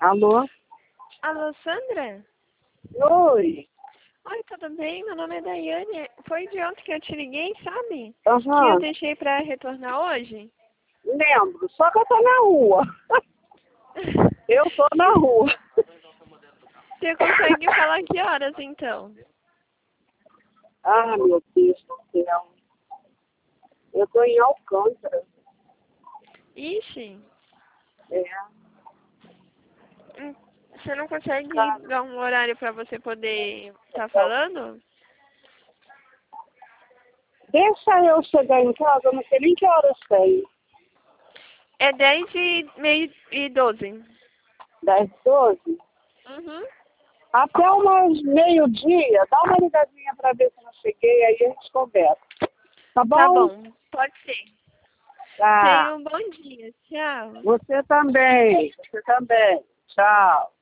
Alô? Alô, Sandra? Oi. Oi, tudo bem? Meu nome é Daiane. Foi de ontem que eu te liguei, sabe? Que eu Aham. deixei pra retornar hoje. Lembro. Só que eu tô na rua. Eu tô na rua. Você consegue falar que horas, então? Ah, meu Deus do céu. Eu tô em Alcântara. Ixi, É. você não consegue Cara, dar um horário pra você poder estar falando? deixa eu chegar em casa, eu não sei nem que horas tem. É 10h30 e 12. 10, 12? Uhum. Até umas meio-dia, dá uma ligadinha pra ver se eu não cheguei, aí a gente conversa. Tá Tá bom? bom, pode ser. Tá. Tenha um bom dia. Tchau. Você também. Você também. Tchau.